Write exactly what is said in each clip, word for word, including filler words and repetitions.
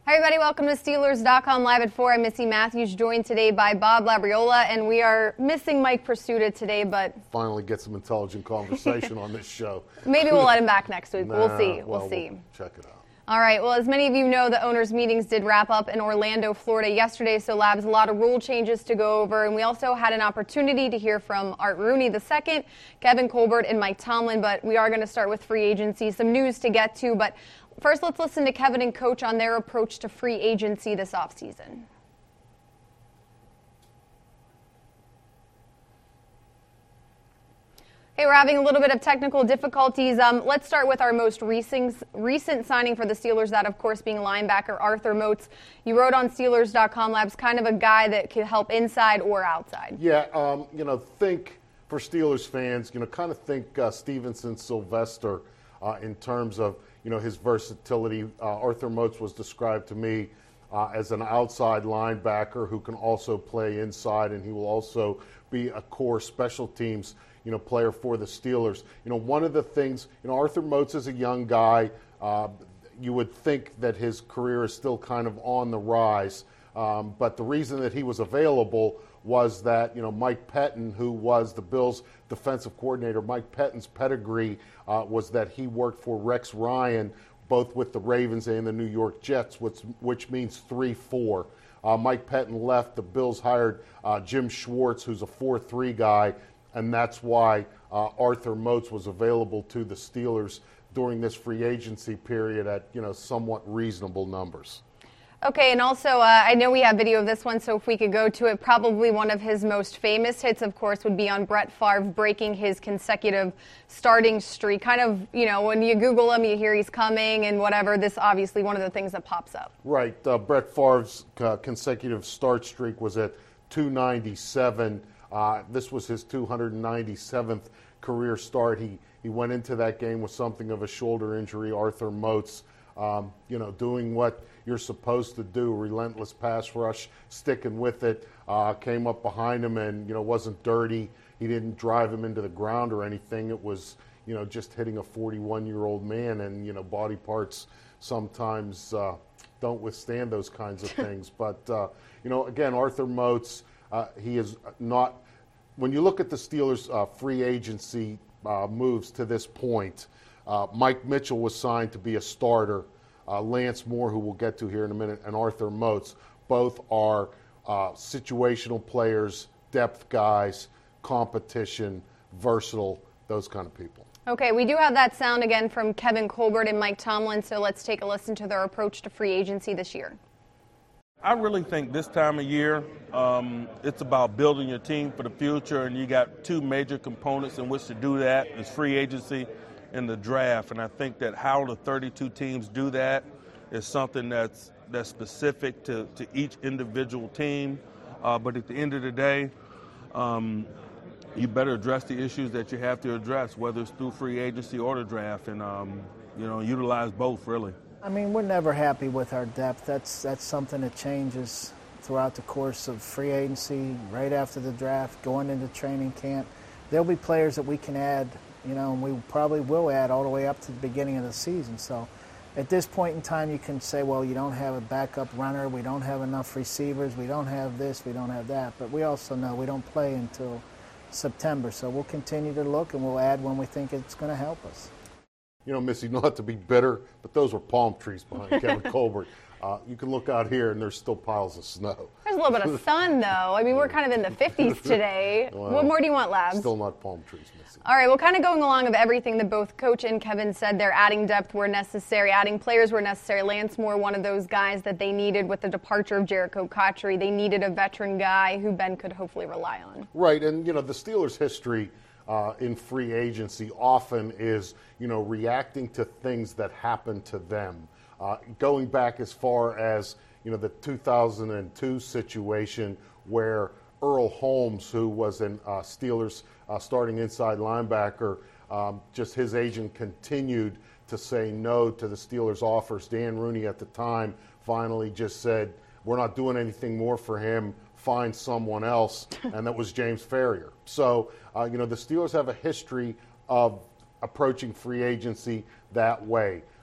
Hi, everybody. Welcome to Steelers dot com Live at four. I'm Missy Matthews, joined today by Bob Labriola, and we are missing Mike Prisuta today, but finally get some intelligent conversation on this show. Maybe we'll let him back next week. Nah, we'll see. We'll, well, see. We'll check it out. All right. Well, as many of you know, the owners' meetings did wrap up in Orlando, Florida yesterday, so Labs, a lot of rule changes to go over. And we also had an opportunity to hear from Art Rooney the second, Kevin Colbert, and Mike Tomlin. But we are going to start with free agency, some news to get to. But first, let's listen to Kevin and Coach on their approach to free agency this offseason. Hey, we're having a little bit of technical difficulties. Um, let's start with our most recent, recent signing for the Steelers, that, of course, being linebacker Arthur Moats. You wrote on Steelers dot com Labs, kind of a guy that could help inside or outside. Yeah, um, you know, think for Steelers fans, you know, kind of think uh, Stevenson Sylvester uh, in terms of, you know, his versatility. Uh, Arthur Moats was described to me uh, as an outside linebacker who can also play inside, and he will also be a core special teams you know, player for the Steelers. You know, one of the things, you know, Arthur Moats is a young guy. Uh, you would think that his career is still kind of on the rise. Um, but the reason that he was available was that, you know, Mike Pettine, who was the Bills' defensive coordinator, Mike Pettine's pedigree uh, was that he worked for Rex Ryan, both with the Ravens and the New York Jets, which, which means three four. Uh, Mike Pettine left. The Bills hired uh, Jim Schwartz, who's a four three guy. And that's why uh, Arthur Moats was available to the Steelers during this free agency period at, you know, somewhat reasonable numbers. Okay, and also uh, I know we have video of this one, so if we could go to it, probably one of his most famous hits, of course, would be on Brett Favre breaking his consecutive starting streak. Kind of, you know, when you Google him, you hear he's coming and whatever. This obviously one of the things that pops up. Right. Uh, Brett Favre's uh, consecutive start streak was at two ninety-seven. Uh, this was his two hundred ninety-seventh career start. He he went into that game with something of a shoulder injury. Arthur Moats, um, you know, doing what you're supposed to do, relentless pass rush, sticking with it. Uh, came up behind him and, you know, wasn't dirty. He didn't drive him into the ground or anything. It was, you know, just hitting a forty-one-year-old man, and, you know, body parts sometimes uh, don't withstand those kinds of things. But, uh, you know, again, Arthur Moats, Uh, he is not, when you look at the Steelers' uh, free agency uh, moves to this point, uh, Mike Mitchell was signed to be a starter. Uh, Lance Moore, who we'll get to here in a minute, and Arthur Moats, both are uh, situational players, depth guys, competition, versatile, those kind of people. Okay, we do have that sound again from Kevin Colbert and Mike Tomlin, so let's take a listen to their approach to free agency this year. I really think this time of year, um, it's about building your team for the future, and you got two major components in which to do that, is free agency and the draft. And I think that how the thirty-two teams do that is something that's that's specific to, to each individual team. Uh, but at the end of the day, um, you better address the issues that you have to address, whether it's through free agency or the draft, and um, you know, utilize both, really. I mean, we're never happy with our depth. That's that's something that changes throughout the course of free agency, right after the draft, going into training camp. There'll be players that we can add, you know, and we probably will add all the way up to the beginning of the season. So at this point in time, you can say, well, you don't have a backup runner, we don't have enough receivers, we don't have this, we don't have that. But we also know we don't play until September. So we'll continue to look, and we'll add when we think it's going to help us. You know, Missy, not to be bitter, but those were palm trees behind Kevin Colbert. Uh, you can look out here, and there's still piles of snow. There's a little bit of sun, though. I mean, we're kind of in the fifties today. Well, what more do you want, Labs? Still not palm trees, Missy. All right, well, kind of going along of everything that both Coach and Kevin said, they're adding depth where necessary, adding players where necessary. Lance Moore, one of those guys that they needed with the departure of Jericho Cotchery. They needed a veteran guy who Ben could hopefully rely on. Right, and, you know, the Steelers' history Uh, in free agency often is, you know, reacting to things that happen to them. Uh, going back as far as, you know, the two thousand two situation where Earl Holmes, who was an uh, Steelers uh, starting inside linebacker, um, just his agent continued to say no to the Steelers' offers. Dan Rooney at the time finally just said, we're not doing anything more for him. Find someone else, and that was James Ferrier. So, uh, you know, the Steelers have a history of approaching free agency that way.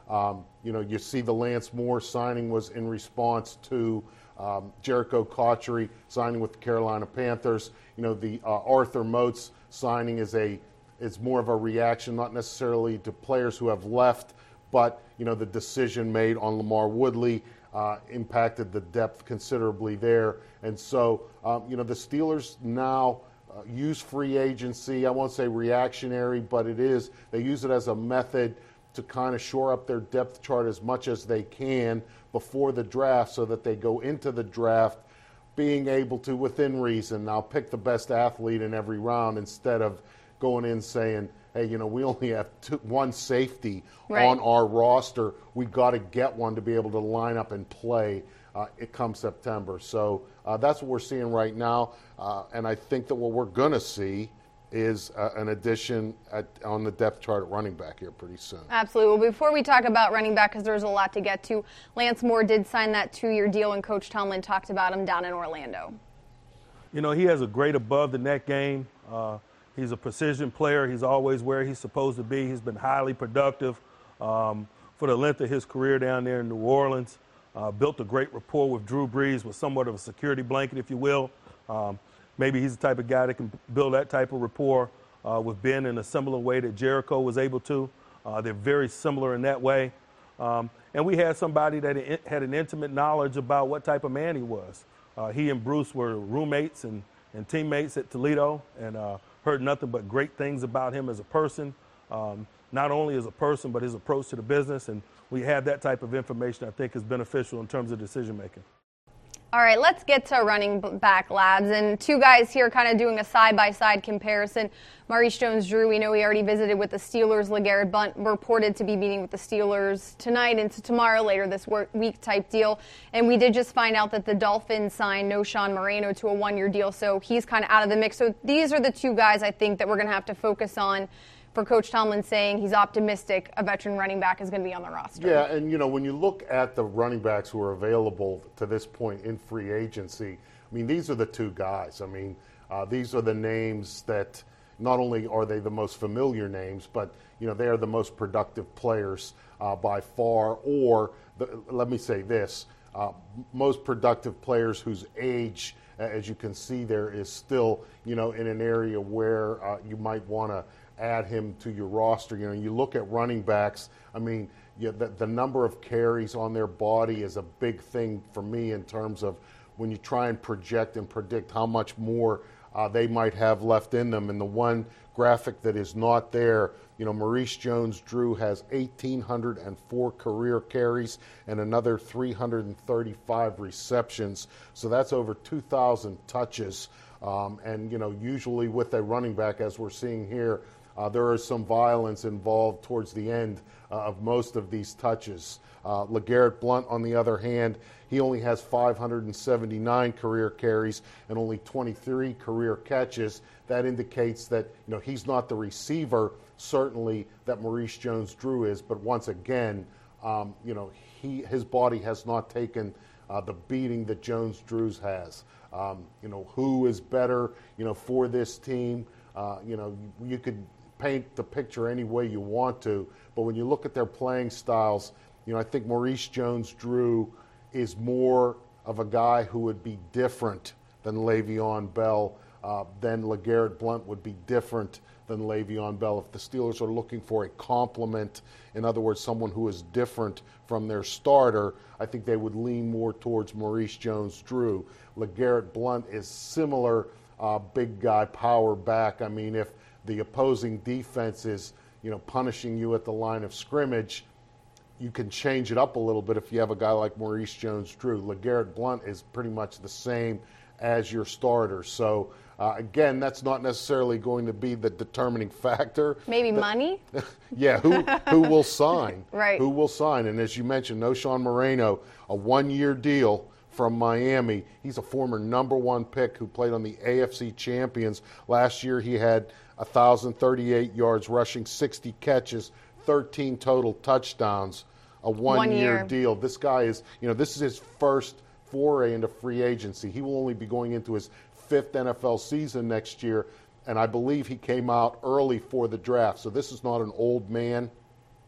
Um, you know, you see the Lance Moore signing was in response to um, Jericho Cotchery signing with the Carolina Panthers. You know, the uh, Arthur Moats signing is a is more of a reaction, not necessarily to players who have left, but, you know, the decision made on LaMarr Woodley uh, impacted the depth considerably there. And so, um, you know, the Steelers now uh, use free agency. I won't say reactionary, but it is. They use it as a method to kind of shore up their depth chart as much as they can before the draft so that they go into the draft being able to, within reason, now pick the best athlete in every round instead of going in saying, hey, you know, we only have two, one safety right. on our roster. We got to get one to be able to line up and play uh, it comes September. So uh, that's what we're seeing right now. Uh, and I think that what we're going to see is uh, an addition at, on the depth chart at running back here pretty soon. Absolutely. Well, before we talk about running back, because there's a lot to get to, Lance Moore did sign that two-year deal, and Coach Tomlin talked about him down in Orlando. You know, he has a great above-the-net game. Uh, He's a precision player. He's always where he's supposed to be. He's been highly productive um, for the length of his career down there in New Orleans. Uh, built a great rapport with Drew Brees, was somewhat of a security blanket, if you will. Um, maybe he's the type of guy that can build that type of rapport uh, with Ben in a similar way that Jericho was able to. Uh, they're very similar in that way. Um, and we had somebody that had an intimate knowledge about what type of man he was. Uh, he and Bruce were roommates and, and teammates at Toledo, and uh, heard nothing but great things about him as a person, um, not only as a person, but his approach to the business. And we have that type of information I think is beneficial in terms of decision making. All right, let's get to running back, Labs. And two guys here kind of doing a side-by-side comparison. Maurice Jones-Drew, we know he already visited with the Steelers. LeGarrette Blount reported to be meeting with the Steelers tonight into tomorrow, later this week type deal. And we did just find out that the Dolphins signed Knowshon Moreno to a one-year deal, so he's kind of out of the mix. So these are the two guys I think that we're going to have to focus on for Coach Tomlin, saying he's optimistic a veteran running back is going to be on the roster. Yeah, and, you know, when you look at the running backs who are available to this point in free agency, I mean, these are the two guys. I mean, uh, these are the names that not only are they the most familiar names, but, you know, they are the most productive players uh, by far, or, the, let me say this, uh, most productive players whose age, as you can see there, is still, you know, in an area where uh, you might want to add him to your roster. You know, you look at running backs, I mean, yeah, the, the number of carries on their body is a big thing for me in terms of when you try and project and predict how much more uh, they might have left in them. And the one graphic that is not there, you know, Maurice Jones-Drew has one thousand eight hundred four career carries and another three hundred thirty-five receptions. So that's over two thousand touches. Um, and, you know, usually with a running back, as we're seeing here, Uh, there is some violence involved towards the end uh, of most of these touches. Uh, LeGarrette Blount, on the other hand, he only has five hundred seventy-nine career carries and only twenty-three career catches. That indicates that, you know, he's not the receiver, certainly, that Maurice Jones-Drew is. But once again, um, you know, he his body has not taken uh, the beating that Jones-Drew's has. Um, you know, who is better, you know, for this team? Uh, you know, you could paint the picture any way you want to, but when you look at their playing styles, you know, I think Maurice Jones-Drew is more of a guy who would be different than Le'Veon Bell, uh, then LeGarrette Blount would be different than Le'Veon Bell. If the Steelers are looking for a complement, in other words, someone who is different from their starter, I think they would lean more towards Maurice Jones-Drew. LeGarrette Blount is similar, uh, big guy, power back. I mean, if the opposing defense is, you know, punishing you at the line of scrimmage, you can change it up a little bit if you have a guy like Maurice Jones-Drew. LeGarrette Blount is pretty much the same as your starter. So, uh, again, that's not necessarily going to be the determining factor. Maybe that, money? Yeah, who who will sign? Right. Who will sign? And as you mentioned, Knowshon Moreno, a one-year deal from Miami. He's a former number one pick who played on the A F C champions. Last year he had one thousand thirty-eight yards rushing, sixty catches, thirteen total touchdowns, a one-year One deal. This guy is, you know, this is his first foray into free agency. He will only be going into his fifth N F L season next year, and I believe he came out early for the draft. So this is not an old man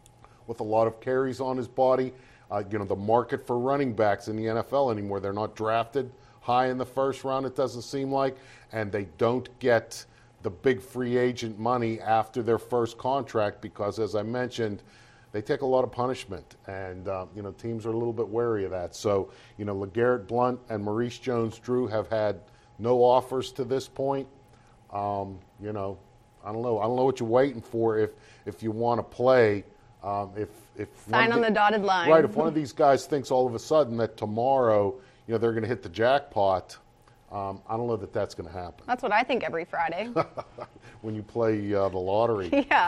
with a lot of carries on his body. Uh, you know, the market for running backs in the N F L anymore, they're not drafted high in the first round, it doesn't seem like, and they don't get the big free agent money after their first contract because, as I mentioned, they take a lot of punishment, and uh, you know, teams are a little bit wary of that. So, you know, LeGarrette Blount and Maurice Jones-Drew have had no offers to this point. Um, you know, I don't know. I don't know what you're waiting for if if you want to play. Um, if if sign on the, the dotted line, right? If one of these guys thinks all of a sudden that tomorrow, you know, they're going to hit the jackpot, um, I don't know that that's going to happen. That's what I think every Friday when you play uh, the lottery. Yeah.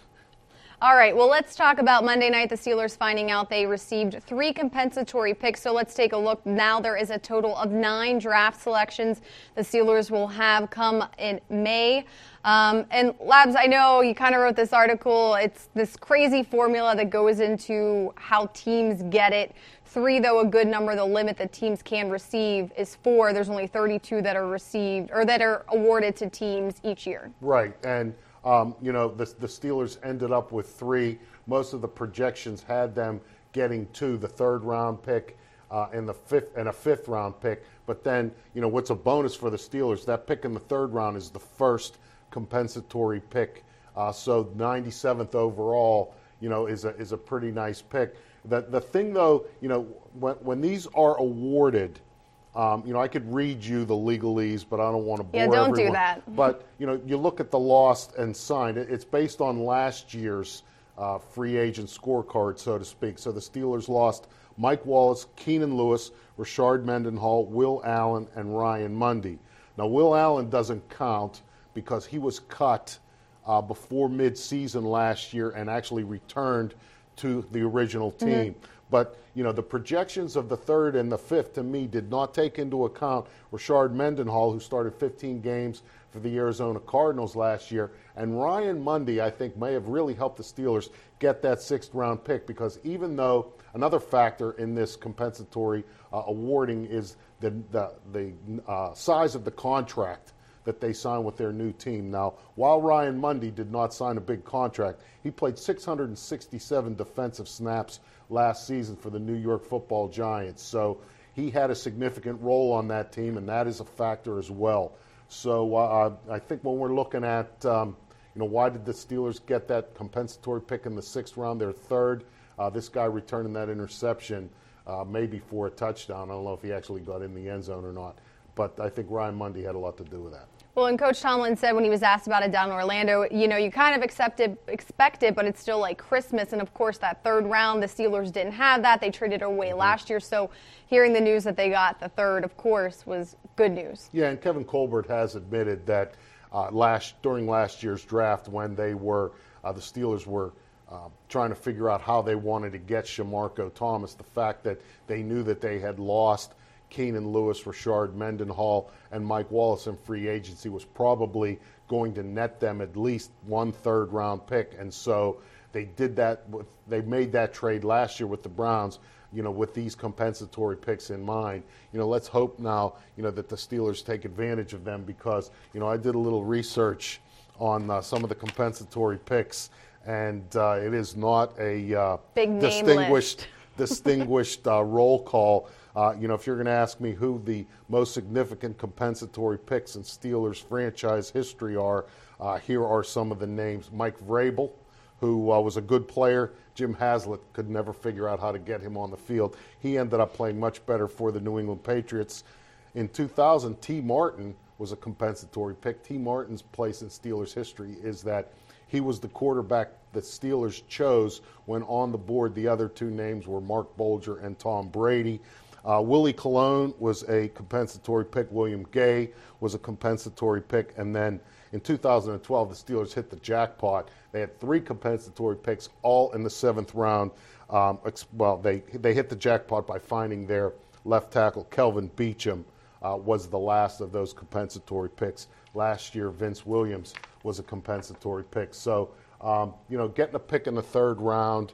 All right, well, let's talk about Monday night. The Steelers finding out they received three compensatory picks. So let's take a look. Now there is a total of nine draft selections the Steelers will have come in May. Um, and Labs, I know you kind of wrote this article. It's this crazy formula that goes into how teams get it. Three, though, a good number. The limit that teams can receive is four. There's only thirty-two that are received or that are awarded to teams each year. Right, and Um, you know, the, the Steelers ended up with three. Most of the projections had them getting two, the third round pick uh, and the fifth and a fifth round pick. But then, you know, what's a bonus for the Steelers? That pick in the third round is the first compensatory pick. Uh, so ninety-seventh overall, you know, is a is a pretty nice pick. The the thing though, you know, when when these are awarded. Um, you know, I could read you the legalese, but I don't want to bore Yeah, don't everyone. do that. But, you know, you look at the lost and signed. It's based on last year's uh, free agent scorecard, so to speak. So the Steelers lost Mike Wallace, Keenan Lewis, Rashard Mendenhall, Will Allen, and Ryan Mundy. Now, Will Allen doesn't count because he was cut uh, before midseason last year and actually returned to the original team. Mm-hmm. But, you know, the projections of the third and the fifth, to me, did not take into account Rashard Mendenhall, who started fifteen games for the Arizona Cardinals last year. And Ryan Mundy, I think, may have really helped the Steelers get that sixth-round pick because even though another factor in this compensatory uh, awarding is the, the, the uh, size of the contract that they signed with their new team. Now, while Ryan Mundy did not sign a big contract, he played six hundred sixty-seven defensive snaps last season for the New York Football Giants. So he had a significant role on that team, and that is a factor as well. So uh, I think when we're looking at, um, you know, why did the Steelers get that compensatory pick in the sixth round, their third, uh, this guy returning that interception uh, maybe for a touchdown. I don't know if he actually got in the end zone or not, but I think Ryan Mundy had a lot to do with that. Well, and Coach Tomlin said when he was asked about it down in Orlando, you know, you kind of accepted, expect it, but it's still like Christmas. And, of course, that third round, the Steelers didn't have that. They traded away mm-hmm. last year. So hearing the news that they got the third, of course, was good news. Yeah, and Kevin Colbert has admitted that uh, last during last year's draft when they were, uh, the Steelers were uh, trying to figure out how they wanted to get Shamarko Thomas, the fact that they knew that they had lost Keenan Lewis, Rashard Mendenhall, and Mike Wallace in free agency was probably going to net them at least one third round pick. And so they did that. With, they made that trade last year with the Browns, you know, with these compensatory picks in mind. You know, let's hope now, you know, that the Steelers take advantage of them because, you know, I did a little research on uh, some of the compensatory picks, and uh, it is not a uh, Big distinguished, distinguished uh, roll call. Uh, you know, if you're going to ask me who the most significant compensatory picks in Steelers franchise history are, uh, here are some of the names. Mike Vrabel, who uh, was a good player. Jim Haslett could never figure out how to get him on the field. He ended up playing much better for the New England Patriots. In two thousand, T. Martin was a compensatory pick. T. Martin's place in Steelers history is that he was the quarterback the Steelers chose when on the board the other two names were Mark Bolger and Tom Brady. Uh, Willie Colon was a compensatory pick. William Gay was a compensatory pick. And then in two thousand twelve, the Steelers hit the jackpot. They had three compensatory picks, all in the seventh round. Um, well, they they hit the jackpot by finding their left tackle, Kelvin Beachum, uh, was the last of those compensatory picks. Last year, Vince Williams was a compensatory pick. So, um, you know, getting a pick in the third round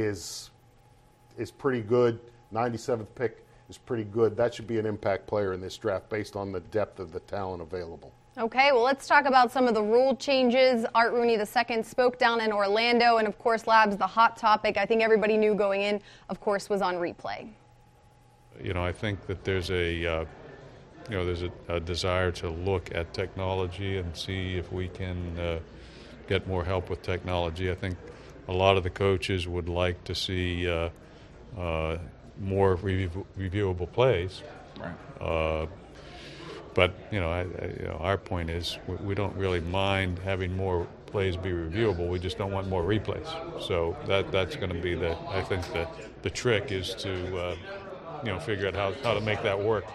is is pretty good. ninety-seventh pick is pretty good. That should be an impact player in this draft based on the depth of the talent available. Okay, well, let's talk about some of the rule changes. Art Rooney the second spoke down in Orlando, and of course, Labs, the hot topic, I think everybody knew going in, of course, was on replay. You know, I think that there's a, uh, you know, there's a, a desire to look at technology and see if we can uh, get more help with technology. I think a lot of the coaches would like to see uh, uh, more review- reviewable plays. Right. Uh, But, you know, I, I, you know, our point is we, we don't really mind having more plays be reviewable. We just don't want more replays. So that that's going to be the, I think, the, the trick is to, uh, you know, figure out how, how to make that work.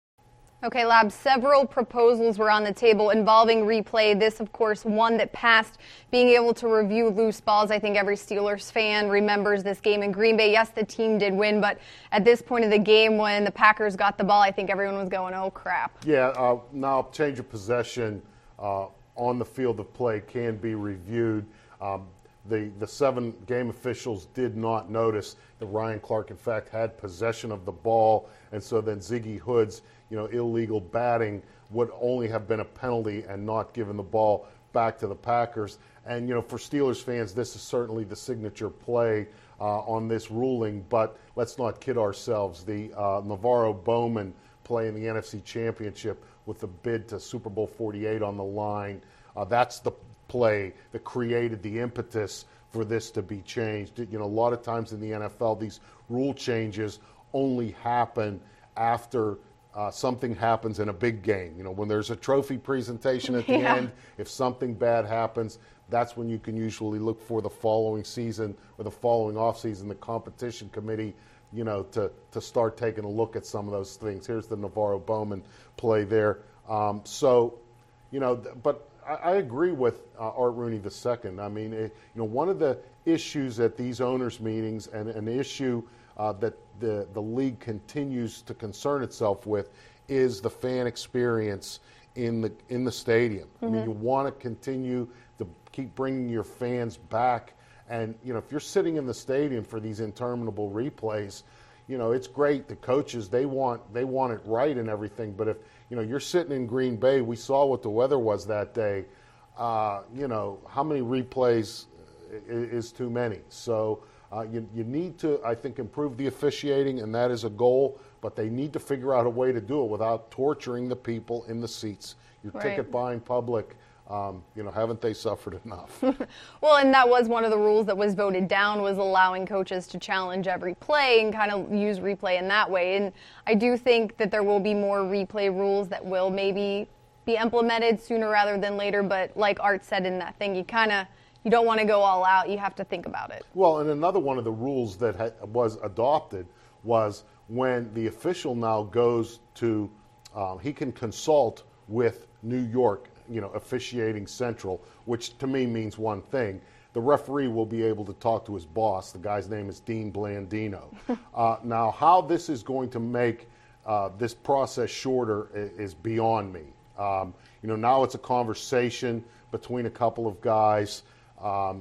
Okay, Labs, several proposals were on the table involving replay. This, of course, one that passed, being able to review loose balls. I think every Steelers fan remembers this game in Green Bay. Yes, the team did win, but at this point of the game when the Packers got the ball, I think everyone was going, oh, crap. Yeah, uh, now change of possession uh, on the field of play can be reviewed. Um, the, the seven game officials did not notice that Ryan Clark, in fact, had possession of the ball, and so then Ziggy Hood's you know, illegal batting would only have been a penalty and not given the ball back to the Packers. And, you know, for Steelers fans, this is certainly the signature play uh, on this ruling. But let's not kid ourselves. The uh, Navarro Bowman play in the N F C Championship with the bid to Super Bowl forty-eight on the line, uh, that's the play that created the impetus for this to be changed. You know, a lot of times in the N F L, these rule changes only happen after Uh, something happens in a big game. You know, when there's a trophy presentation at the yeah. end, if something bad happens, that's when you can usually look for the following season or the following offseason, the competition committee, you know, to, to start taking a look at some of those things. Here's the Navarro Bowman play there. Um, so, you know, th- but I, I agree with uh, Art Rooney the second. I mean, it, you know, one of the issues at these owners' meetings and an issue Uh, that the, the league continues to concern itself with is the fan experience in the in the stadium. Mm-hmm. I mean, you want to continue to keep bringing your fans back, and you know if you're sitting in the stadium for these interminable replays, you know it's great. The coaches they want they want it right and everything, but if you know you're sitting in Green Bay, we saw what the weather was that day. Uh, you know how many replays is, is too many? So. Uh, you, you need to, I think, improve the officiating, and that is a goal, but they need to figure out a way to do it without torturing the people in the seats. Your right. ticket buying public, um, you know, haven't they suffered enough? Well, and that was one of the rules that was voted down, was allowing coaches to challenge every play and kind of use replay in that way. And I do think that there will be more replay rules that will maybe be implemented sooner rather than later, but like Art said in that thing, you kind of You don't want to go all out. You have to think about it. Well, and another one of the rules that ha- was adopted was when the official now goes to, um, he can consult with New York, you know, officiating central, which to me means one thing. The referee will be able to talk to his boss. The guy's name is Dean Blandino. uh, now, how this is going to make uh, this process shorter is, is beyond me. Um, you know, now it's a conversation between a couple of guys. Um,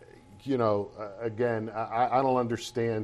you know, uh, again, I, I don't understand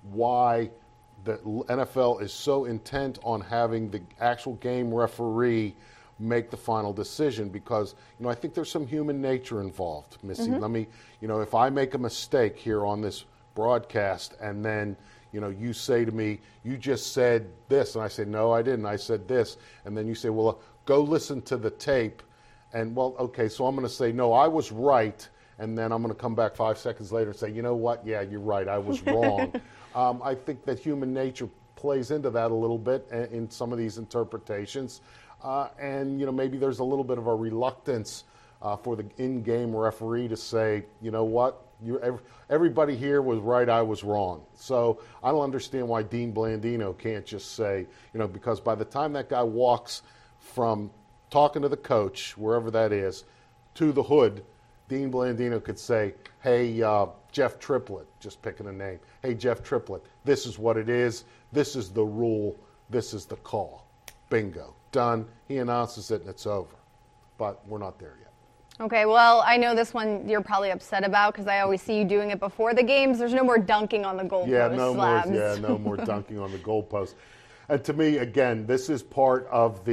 why the N F L is so intent on having the actual game referee make the final decision, because, you know, I think there's some human nature involved, Missy. Mm-hmm. Let me, you know, if I make a mistake here on this broadcast and then, you know, you say to me, you just said this, and I say, no, I didn't, I said this, and then you say, well, uh, go listen to the tape, and, well, okay, so I'm going to say, no, I was right, and then I'm going to come back five seconds later and say, you know what, yeah, you're right, I was wrong. um, I think that human nature plays into that a little bit in some of these interpretations. Uh, and, you know, maybe there's a little bit of a reluctance uh, for the in-game referee to say, you know what, you, every, everybody here was right, I was wrong. So I don't understand why Dean Blandino can't just say, you know, because by the time that guy walks from talking to the coach, wherever that is, to the hood, Dean Blandino could say, hey, uh, Jeff Triplett, just picking a name, hey, Jeff Triplett, this is what it is, this is the rule, this is the call. Bingo. Done. He announces it and it's over. But we're not there yet. Okay, well, I know this one you're probably upset about because I always see you doing it before the games. There's no more dunking on the goalpost. Yeah, no slabs. more. Yeah, no more dunking on the goalpost. And to me, again, this is part of the,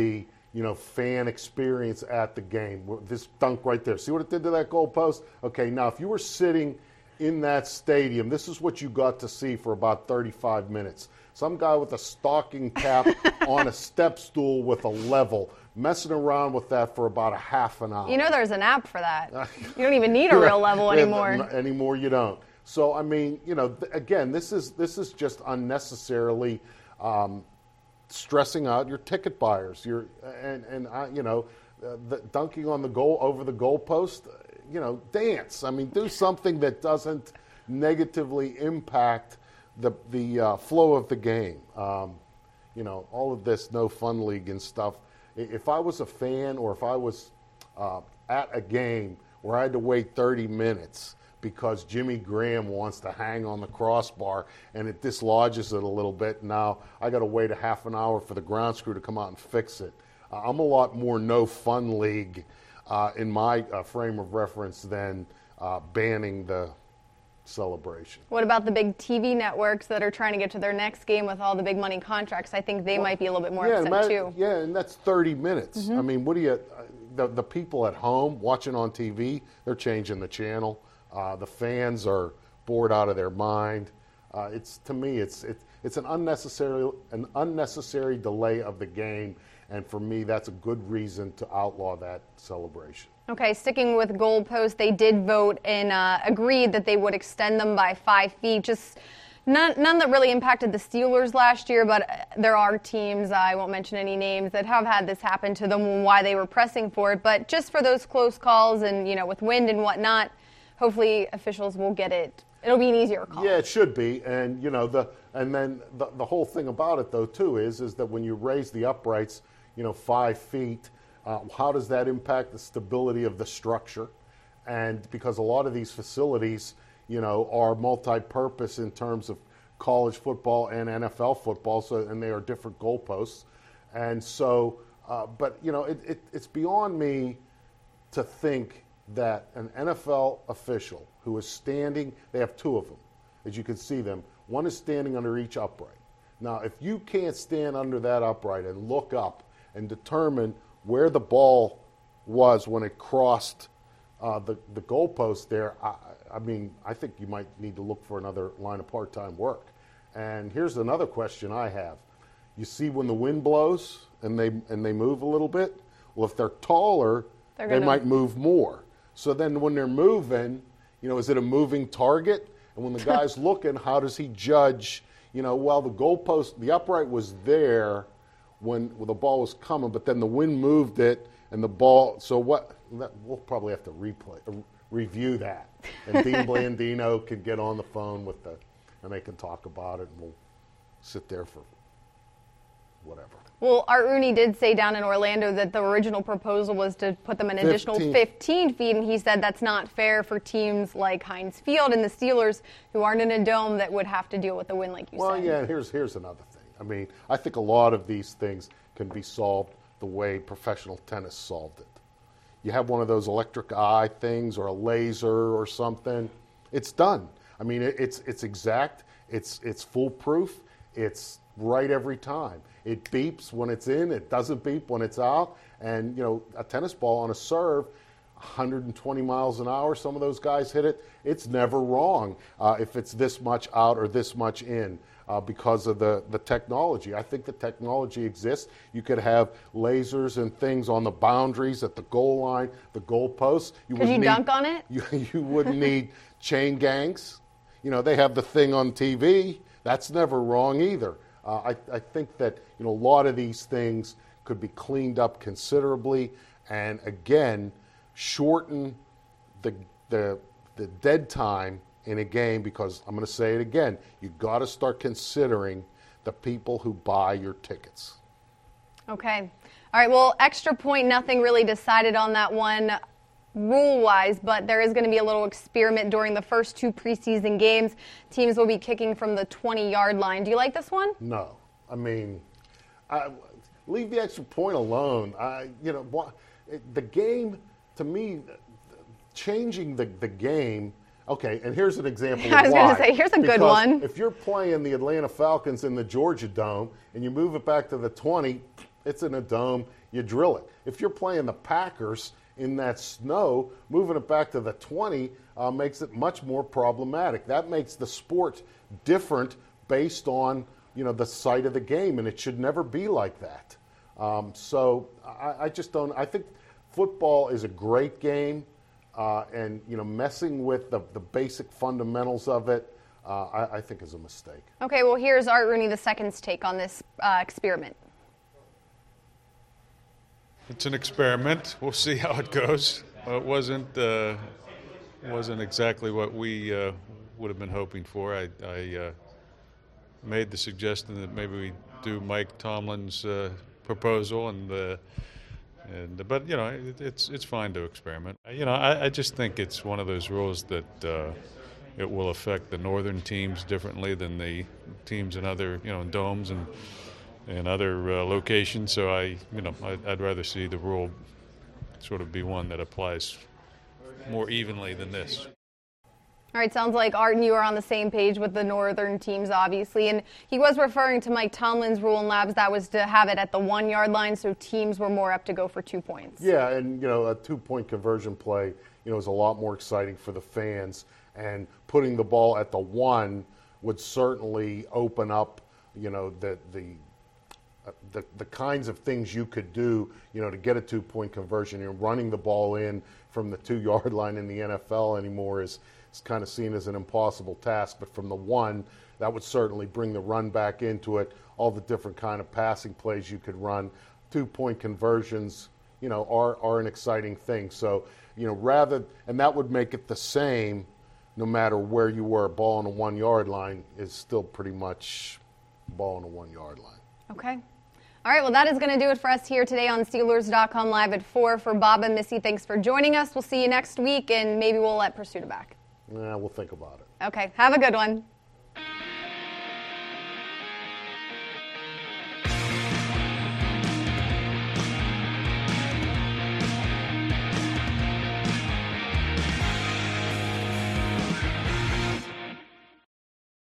you know, fan experience at the game. This dunk right there. See what it did to that goalpost? Okay, now if you were sitting in that stadium, this is what you got to see for about thirty-five minutes. Some guy with a stocking cap on a step stool with a level, messing around with that for about a half an hour. You know there's an app for that. You don't even need a real level anymore. Yeah, anymore you don't. So, I mean, you know, th- again, this is this is just unnecessarily um, stressing out your ticket buyers. You're, and, and I, you know, uh, the, dunking on the goal over the goalpost, you know, dance. I mean, do something that doesn't negatively impact the the uh, flow of the game. Um, you know, all of this no fun league and stuff. If I was a fan or if I was uh, at a game where I had to wait thirty minutes because Jimmy Graham wants to hang on the crossbar and it dislodges it a little bit, now I got to wait a half an hour for the ground crew to come out and fix it. Uh, I'm a lot more no fun league uh, in my uh, frame of reference than uh, banning the celebration. What about the big T V networks that are trying to get to their next game with all the big money contracts? I think they well, might be a little bit more yeah, upset imagine, too. Yeah, and that's thirty minutes. Mm-hmm. I mean, what do you, uh, the, the people at home watching on T V, they're changing the channel. Uh, the fans are bored out of their mind. Uh, it's to me, it's it, it's an unnecessary an unnecessary delay of the game, and for me, that's a good reason to outlaw that celebration. Okay, sticking with goalposts, they did vote and uh, agreed that they would extend them by five feet. Just none, none that really impacted the Steelers last year, but there are teams, I won't mention any names, that have had this happen to them and why they were pressing for it. But just for those close calls and, you know, with wind and whatnot, hopefully officials will get it. It'll be an easier call. Yeah, it should be. And, you know, the and then the, the whole thing about it, though, too, is, is that when you raise the uprights, you know, five feet, Uh, how does that impact the stability of the structure? And because a lot of these facilities, you know, are multi-purpose in terms of college football and N F L football, so and they are different goalposts. And so, uh, but, you know, it, it, it's beyond me to think that an N F L official who is standing, they have two of them, as you can see them. One is standing under each upright. Now, if you can't stand under that upright and look up and determine where the ball was when it crossed uh, the, the goalpost there, I, I mean, I think you might need to look for another line of part-time work. And here's another question I have. You see when the wind blows and they and they move a little bit? Well, if they're taller, they're they gonna... might move more. So then when they're moving, you know, is it a moving target? And when the guy's looking, how does he judge, you know, well, the goalpost, the upright was there when well, the ball was coming, but then the wind moved it, and the ball. So what? That, we'll probably have to replay, uh, review that, and Dean Blandino can get on the phone with the, and they can talk about it, and we'll sit there for whatever. Well, Art Rooney did say down in Orlando that the original proposal was to put them an additional fifteen. fifteen feet, and he said that's not fair for teams like Heinz Field and the Steelers, who aren't in a dome, that would have to deal with the wind, like you well, said. Well, yeah, here's here's another thing. I mean, I think a lot of these things can be solved the way professional tennis solved it. You have one of those electric eye things or a laser or something, it's done. I mean, it, it's it's exact, it's it's foolproof, it's right every time. It beeps when it's in, it doesn't beep when it's out, and, you know, a tennis ball on a serve, one hundred twenty miles an hour, some of those guys hit it, it's never wrong uh, if it's this much out or this much in. Uh, because of the, the technology. I think the technology exists. You could have lasers and things on the boundaries, at the goal line, the goal posts. You could you need, dunk on it? You, you wouldn't need chain gangs. You know, they have the thing on T V. That's never wrong either. Uh, I, I think that, you know, a lot of these things could be cleaned up considerably and, again, shorten the the, the dead time in a game, because I'm going to say it again, you got to start considering the people who buy your tickets. Okay. All right, well, extra point, nothing really decided on that one rule-wise, but there is going to be a little experiment during the first two preseason games. Teams will be kicking from the twenty-yard line. Do you like this one? No. I mean, I, leave the extra point alone. I, you know, the game, to me, changing the, the game. Okay, and here's an example I of was why. going to say, here's a good because one. If you're playing the Atlanta Falcons in the Georgia Dome and you move it back to the twenty, it's in a dome. you drill it. If you're playing the Packers in that snow, moving it back to the twenty uh, makes it much more problematic. That makes the sport different based on, you know, the site of the game, and it should never be like that. Um, so I, I just don't. I think football is a great game, uh, and you know, messing with the, the basic fundamentals of it, uh, I, I think is a mistake. Okay, well, here's Art Rooney the second's take on this uh, experiment. It's an experiment. We'll see how it goes. Uh, it wasn't uh, wasn't exactly what we uh, would have been hoping for. I, I uh, made the suggestion that maybe we do Mike Tomlin's uh, proposal, and uh, and but you know it, it's it's fine to experiment. You know, I, I just think it's one of those rules that uh, it will affect the northern teams differently than the teams in other you know in domes and. and other uh, locations, so I, you know, I'd, I'd rather see the rule sort of be one that applies more evenly than this. All right, sounds like Art and you are on the same page with the northern teams, obviously, and he was referring to Mike Tomlin's rule in Labs that was to have it at the one-yard line, so teams were more apt to go for two points. Yeah, and, you know, a two-point conversion play, you know, is a lot more exciting for the fans, and putting the ball at the one would certainly open up, you know, the the The, the kinds of things you could do, you know, to get a two-point conversion. You're running the ball in from the two-yard line in the N F L anymore is, is kind of seen as an impossible task. But from the one, that would certainly bring the run back into it, all the different kind of passing plays you could run. Two-point conversions, you know, are, are an exciting thing. So, you know, rather, and that would make it the same no matter where you were. Ball on the one-yard line is still pretty much ball on the one-yard line. Okay. All right, well, that is going to do it for us here today on Steelers dot com Live at four. For Bob and Missy, thanks for joining us. We'll see you next week, and maybe we'll let Pursuta back. Yeah, we'll think about it. Okay, have a good one.